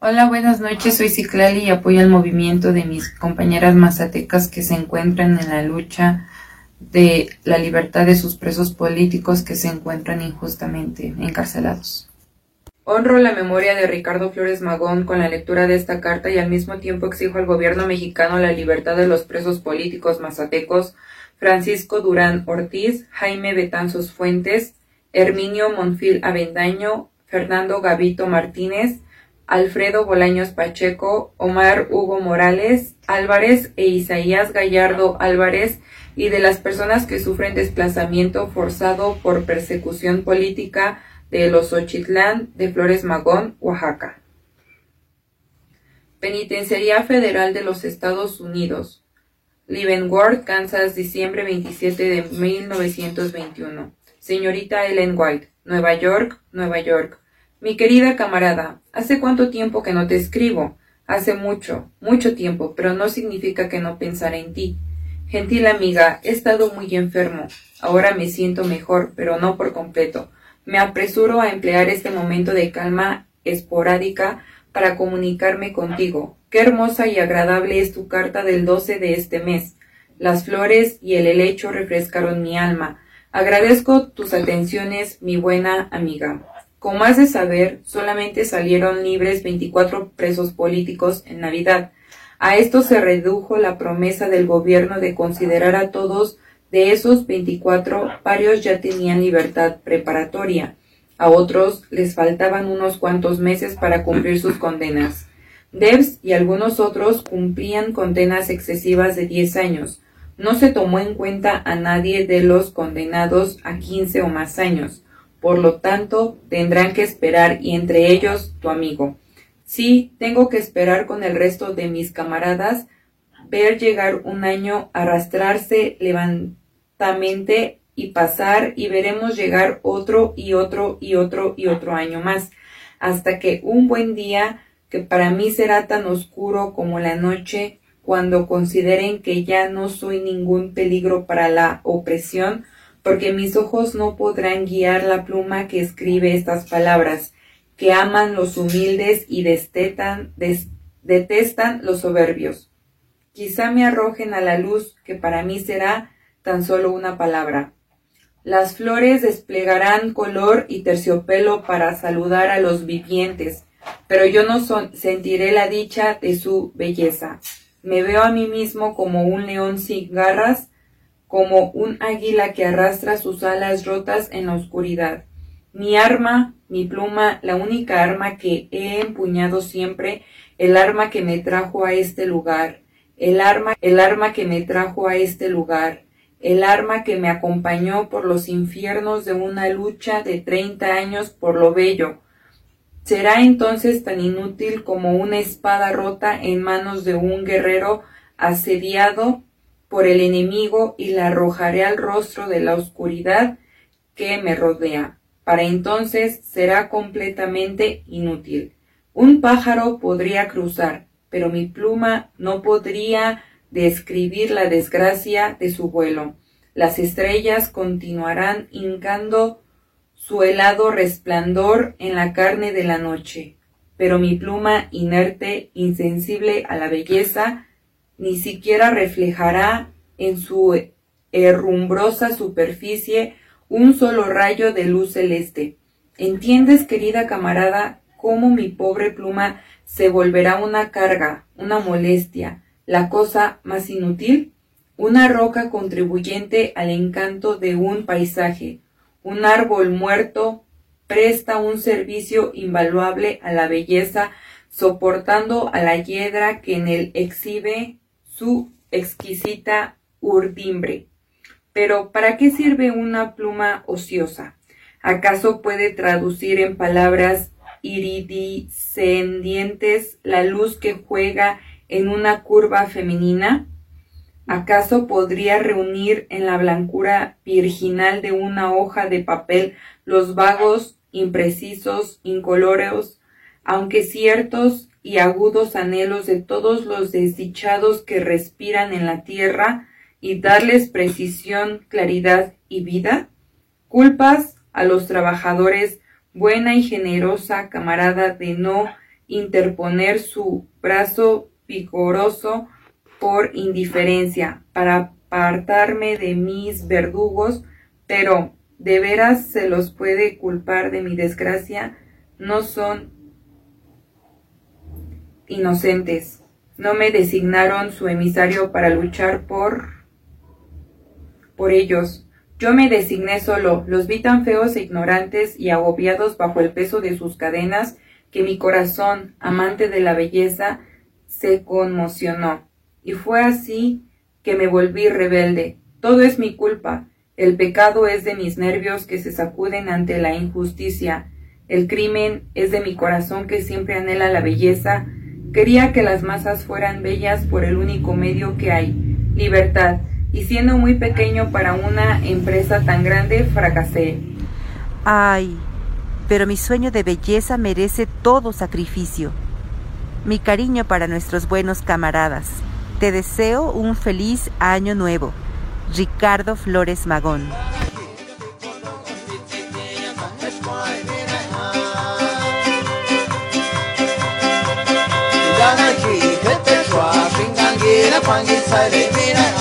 Hola, buenas noches, soy Citlali y apoyo el movimiento de mis compañeras mazatecas que se encuentran en la lucha de la libertad de sus presos políticos que se encuentran injustamente encarcelados. Honro la memoria de Ricardo Flores Magón con la lectura de esta carta y al mismo tiempo exijo al gobierno mexicano la libertad de los presos políticos mazatecos Francisco Durán Ortiz, Jaime Betanzos Fuentes, Herminio Monfil Avendaño, Fernando Gavito Martínez, Alfredo Bolaños Pacheco, Omar Hugo Morales Álvarez e Isaías Gallardo Álvarez, y de las personas que sufren desplazamiento forzado por persecución política de los Xochitlán de Flores Magón, Oaxaca. Penitenciaría Federal de los Estados Unidos, Leavenworth, Kansas, diciembre 27 de 1921. Señorita Ellen White, Nueva York, Nueva York. Mi querida camarada, ¿hace cuánto tiempo que no te escribo? Hace mucho, mucho tiempo, pero no significa que no pensara en ti. Gentil amiga, he estado muy enfermo. Ahora me siento mejor, pero no por completo. Me apresuro a emplear este momento de calma esporádica para comunicarme contigo. Qué hermosa y agradable es tu carta del 12 de este mes. Las flores y el helecho refrescaron mi alma. Agradezco tus atenciones, mi buena amiga. Como has de saber, solamente salieron libres 24 presos políticos en Navidad. A esto se redujo la promesa del gobierno de considerar a todos. De esos 24, varios ya tenían libertad preparatoria. A otros les faltaban unos cuantos meses para cumplir sus condenas. Debs y algunos otros cumplían condenas excesivas de 10 años. No se tomó en cuenta a nadie de los condenados a 15 o más años. Por lo tanto, tendrán que esperar, y entre ellos tu amigo. Sí, tengo que esperar con el resto de mis camaradas, ver llegar un año, arrastrarse lentamente y pasar, y veremos llegar otro y otro y otro y otro año más, hasta que un buen día, que para mí será tan oscuro como la noche, cuando consideren que ya no soy ningún peligro para la opresión, porque mis ojos no podrán guiar la pluma que escribe estas palabras, que aman los humildes y detestan los soberbios. Quizá me arrojen a la luz, que para mí será tan solo una palabra. Las flores desplegarán color y terciopelo para saludar a los vivientes, pero yo no sentiré la dicha de su belleza. Me veo a mí mismo como un león sin garras, como un águila que arrastra sus alas rotas en la oscuridad. Mi arma, mi pluma, la única arma que he empuñado siempre, el arma que me trajo a este lugar, el arma que me trajo a este lugar, el arma que me acompañó por los infiernos de una lucha de 30 años por lo bello. Será entonces tan inútil como una espada rota en manos de un guerrero asediado por el enemigo, y la arrojaré al rostro de la oscuridad que me rodea. Para entonces será completamente inútil. Un pájaro podría cruzar, pero mi pluma no podría describir la desgracia de su vuelo. Las estrellas continuarán hincando su helado resplandor en la carne de la noche, pero mi pluma inerte, insensible a la belleza, ni siquiera reflejará en su herrumbrosa superficie un solo rayo de luz celeste. ¿Entiendes, querida camarada, cómo mi pobre pluma se volverá una carga, una molestia, la cosa más inútil? Una roca contribuyente al encanto de un paisaje, un árbol muerto presta un servicio invaluable a la belleza, soportando a la hiedra que en él exhibe su exquisita urdimbre. Pero ¿para qué sirve una pluma ociosa? ¿Acaso puede traducir en palabras iridiscendientes la luz que juega en una curva femenina? ¿Acaso podría reunir en la blancura virginal de una hoja de papel los vagos, imprecisos, incoloros, aunque ciertos y agudos anhelos de todos los desdichados que respiran en la tierra, y darles precisión, claridad y vida? Culpas a los trabajadores, buena y generosa camarada, de no interponer su brazo vigoroso por indiferencia para apartarme de mis verdugos, pero ¿de veras se los puede culpar de mi desgracia? No son inocentes. No me designaron su emisario para luchar por ellos. Yo me designé solo. Los vi tan feos e ignorantes y agobiados bajo el peso de sus cadenas que mi corazón, amante de la belleza, se conmocionó. Y fue así que me volví rebelde. Todo es mi culpa. El pecado es de mis nervios que se sacuden ante la injusticia. El crimen es de mi corazón que siempre anhela la belleza. Quería que las masas fueran bellas por el único medio que hay, libertad. Y siendo muy pequeño para una empresa tan grande, fracasé. Ay, pero mi sueño de belleza merece todo sacrificio. Mi cariño para nuestros buenos camaradas. Te deseo un feliz año nuevo. Ricardo Flores Magón. Dana ki, hete chua, shingan gira, pangi, sai,